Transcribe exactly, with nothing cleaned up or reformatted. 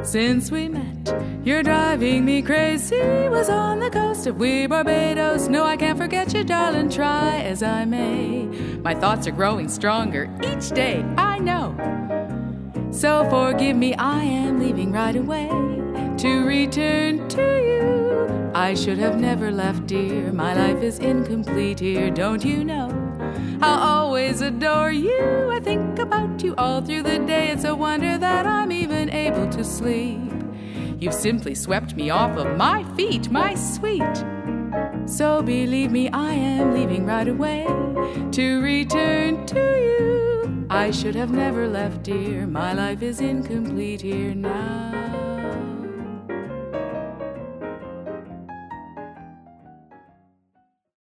since we met. You're driving me crazy. Was on the coast of wee Barbados. No, I can't forget you, darling, try as I may. My thoughts are growing stronger each day, I know. So forgive me, I am leaving right away to return to you. I should have never left, dear. My life is incomplete here, don't you know? I'll always adore you. I think about you all through the day. It's a wonder that I'm even able to sleep. You've simply swept me off of my feet, my sweet. So believe me, I am leaving right away to return to you. I should have never left, dear. My life is incomplete here now.